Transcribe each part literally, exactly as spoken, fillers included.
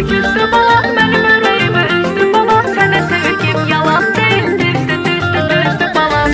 küstü balam, benim yüreğimi üzdü balam. Sana sevgim yalan değil, düzdü düzdü düzdü balam.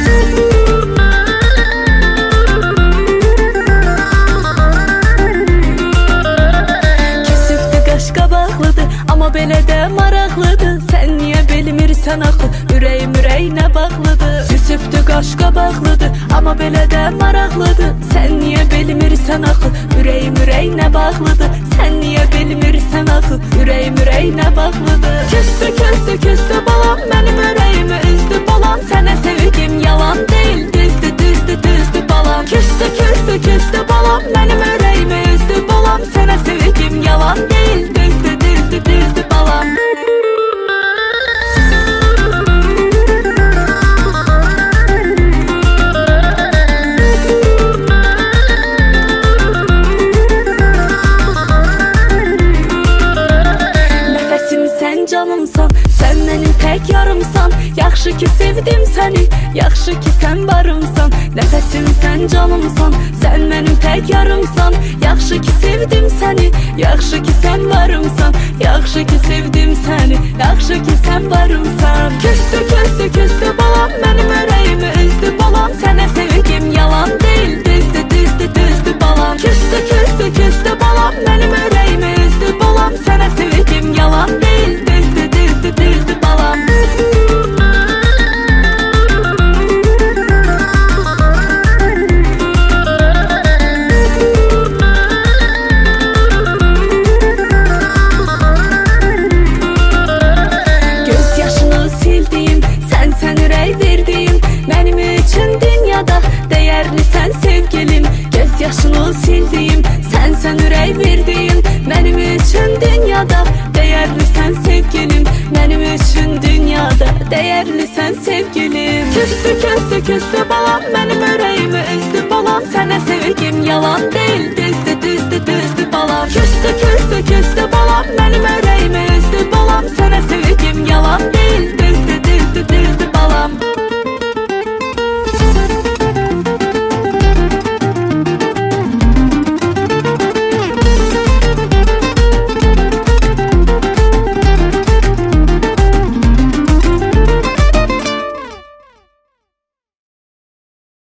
Küsübdü qaşqabaqlıdır, amma belə də maraqlıdır. Sən niyə bilmirsən axı, ürəyim ürəyinə bağlıdır. Küsübdü qaşqabaqlıdır, amma belə də maraqlıdır. Sən niyə bilmirsən axı, ürəyim ürəyinə bağlıdır. Sən niyə bilmirsən axı, ürəyim ürəyinə bağlıdır. Küstü küstü küstü balam, mənim ürəyimi üzdü balam. Sənə sevgim yalan deyil, düzdü düzdü düzdü balam. Küstü küstü küstü balam, mənim ürəyimi üzdü balam. Sənə sevgim yalan deyil, düzdü düzdü düzdü balam. Canımsan, sən mənim tək yarımsan. Yaxşı ki sevdim səni, yaxşı ki sən varımsan. Nəfəsim sən canımsan, sən mənim tək yarımsan. Yaxşı ki sevdim səni, yaxşı ki sən varımsan. Yaxşı ki sevdim səni, yaxşı ki sən varımsan. Küstü küstü küstü balam, mənim ürəyimi üzdü balam. Sənə sevgim yalan deyil, düzdü düzdü düzdü balam. Küstü küstü küstü balam, mənim ürəyimi üzdü balam. Sənə sevgim yalan deyil, düzdü düzdü düzdü balam. Göz yaşını sildim, sən sən ürək verdim. Mənim üçün dünyada dəyərlisən sevgilim. Göz yaşını sildim, sən sən ürək verdim. Mənim üçün dünyada dəyərlisən sevgilim. Mənim üçün dünyada dəyərlisən sevgilim. Küstü küstü küstü balam, mənim ürəyimi üzdü balam. Sənə sevgim yalan deyil, düzdü düzdü düzdü balam. Küstü küstü küstü balam, mənim ürəyimi üzdü balam. Sənə sevgim yalan